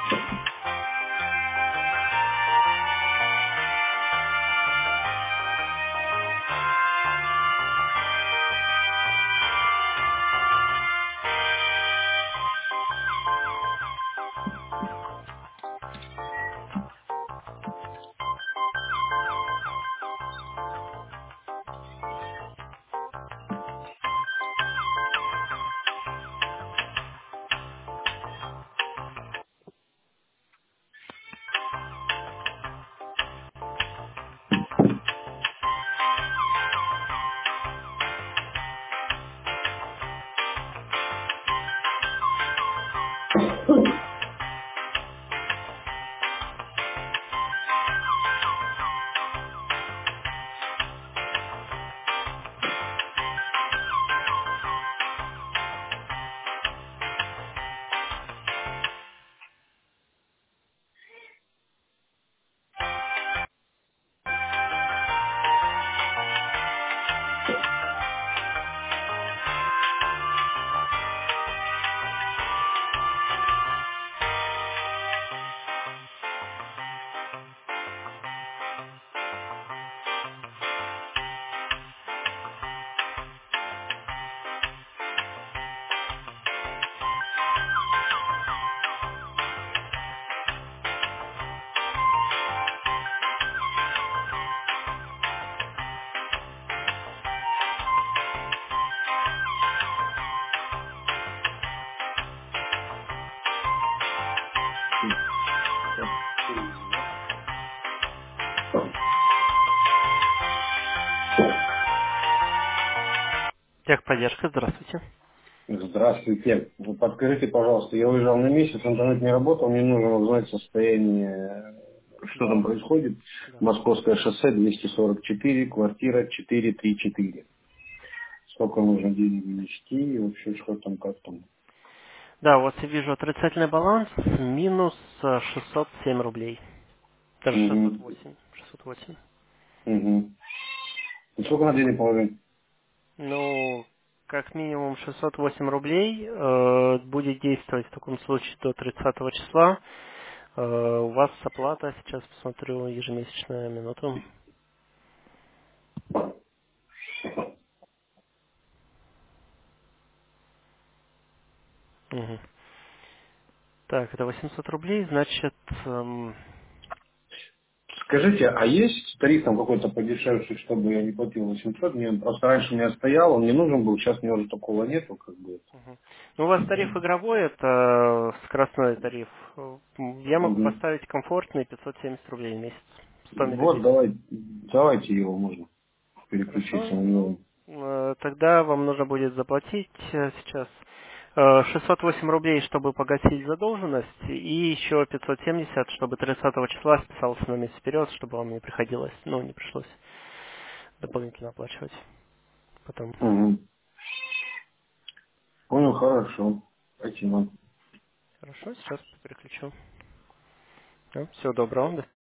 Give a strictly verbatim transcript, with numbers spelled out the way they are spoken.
Техподдержка, здравствуйте. Здравствуйте. Вы подскажите, пожалуйста, я уезжал на месяц, интернет не работал, мне нужно узнать состояние, что там Да, происходит. да. Московское шоссе, двести сорок четыре, квартира четыре три четыре. Сколько нужно денег внести и вообще что там, как там. Да, вот я вижу отрицательный баланс, минус э, шестьсот семь рублей. Даже Угу. шестьсот восемь. шестьсот восемь. Угу. И сколько на денег положить? Ну, как минимум шестьсот восемь рублей э, будет действовать в таком случае до тридцатого числа. Э, у вас оплата, сейчас посмотрю, ежемесячная, минуту. Мгм. Так, это восемьсот рублей, значит, эм, Скажите, а есть тариф там какой-то подешевший, чтобы я не платил восемьсот? Мне просто раньше у меня стоял, он мне нужен был, сейчас мне уже такого нету, как бы. мгм. Ну, у вас тариф игровой, это скоростной тариф. Э, Я могу Угу. поставить комфортный пятьсот семьдесят рублей в месяц. сто Вот, мегабит. давай, давайте его можно переключиться Хорошо, на ну, него. э, тогда вам нужно будет заплатить э, сейчас э, шестьсот восемь рублей, чтобы погасить задолженность, и еще пятьсот семьдесят, чтобы тридцатого числа списался на месяц вперед, чтобы вам не приходилось, ну, не пришлось дополнительно оплачивать потом. Угу. Понял, хорошо. Спасибо. Хорошо, сейчас переключу. Всего доброго.